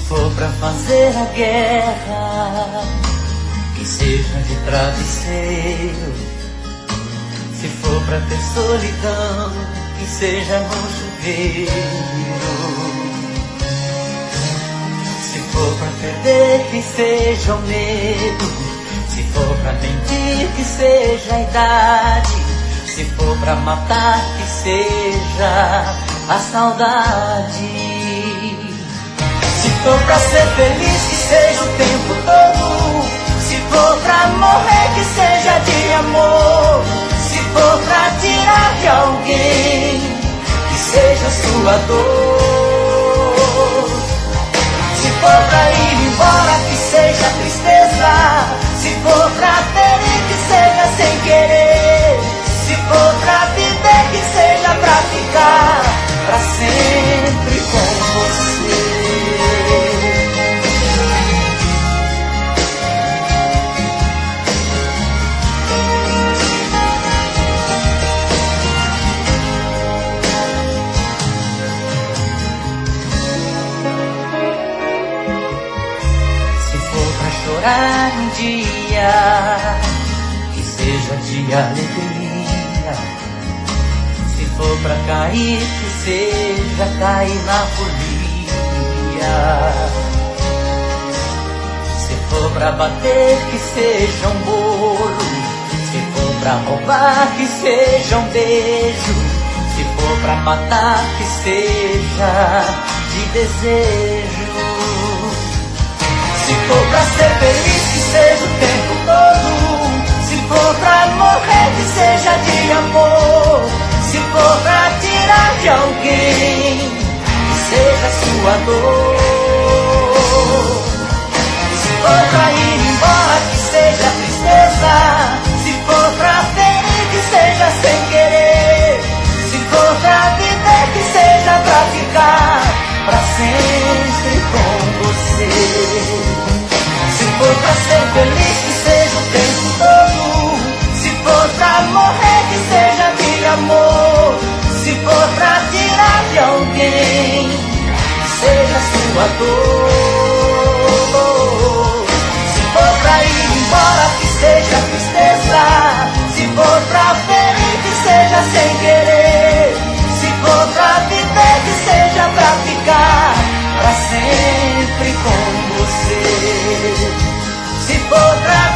for pra fazer a guerra, que seja de travesseiro. Se for pra ter solidão, que seja no chuveiro. Se for pra perder, que seja o medo. Se for pra mentir, que seja a idade. Se for pra matar, que seja a saudade. Se for pra ser feliz, que seja o tempo todo. Se for pra morrer, que seja de amor. Se for pra tirar de alguém, que seja sua dor. Se for pra ir embora, que seja tristeza. Se for pra ferir, que seja sem querer. Se for pra viver, que seja pra ficar pra sempre com você. Chorar um dia, que seja de alegria. Se for pra cair, que seja cair na folia. Se for pra bater, que seja um bolo. Se for pra roubar, que seja um beijo. Se for pra matar, que seja de desejo. Se for pra ser feliz, que seja o tempo todo. Se for pra morrer, que seja de amor. Se for pra tirar de alguém, que seja sua dor. Se for pra ir embora, que seja tristeza. Se for pra ferir, que seja sem querer. Se for pra viver, que seja pra ficar pra sempre com você. Se for pra ser feliz, que seja o tempo todo. Se for pra morrer, que seja de amor. Se for pra tirar de alguém, que seja sua dor. Se for pra ir embora, que seja tristeza. Se for pra ferir, que seja sem querer. Se for pra viver, que seja pra ficar pra sempre com você. Se for pra